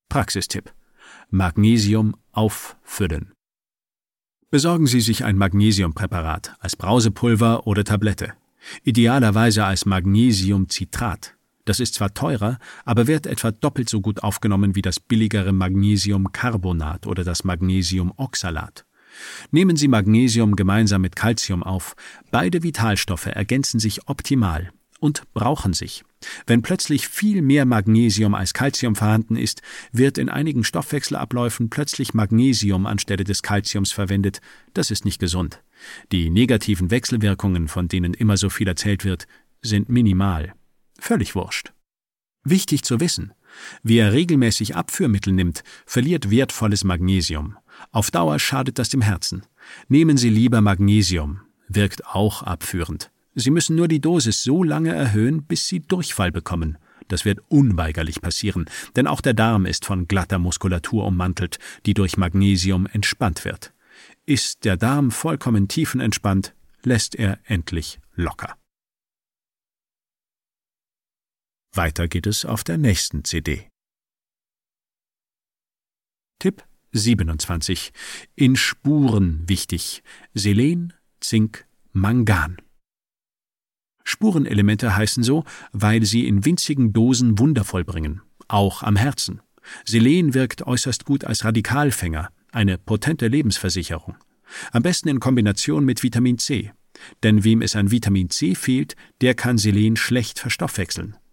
Praxistipp: Magnesium auffüllen. Besorgen Sie sich ein Magnesiumpräparat als Brausepulver oder Tablette, idealerweise als Magnesiumcitrat. Das ist zwar teurer, aber wird etwa doppelt so gut aufgenommen wie das billigere Magnesiumcarbonat oder das Magnesiumoxalat. Nehmen Sie Magnesium gemeinsam mit Calcium auf. Beide Vitalstoffe ergänzen sich optimal und brauchen sich. Wenn plötzlich viel mehr Magnesium als Calcium vorhanden ist, wird in einigen Stoffwechselabläufen plötzlich Magnesium anstelle des Calciums verwendet. Das ist nicht gesund. Die negativen Wechselwirkungen, von denen immer so viel erzählt wird, sind minimal. Völlig wurscht. Wichtig zu wissen: Wer regelmäßig Abführmittel nimmt, verliert wertvolles Magnesium. Auf Dauer schadet das dem Herzen. Nehmen Sie lieber Magnesium. Wirkt auch abführend. Sie müssen nur die Dosis so lange erhöhen, bis Sie Durchfall bekommen. Das wird unweigerlich passieren, denn auch der Darm ist von glatter Muskulatur ummantelt, die durch Magnesium entspannt wird. Ist der Darm vollkommen tiefenentspannt, lässt er endlich locker. Weiter geht es auf der nächsten CD. Tipp 27. In Spuren wichtig: Selen, Zink, Mangan. Spurenelemente heißen so, weil sie in winzigen Dosen Wunder vollbringen, auch am Herzen. Selen wirkt äußerst gut als Radikalfänger, eine potente Lebensversicherung. Am besten in Kombination mit Vitamin C. Denn wem es an Vitamin C fehlt, der kann Selen schlecht verstoffwechseln.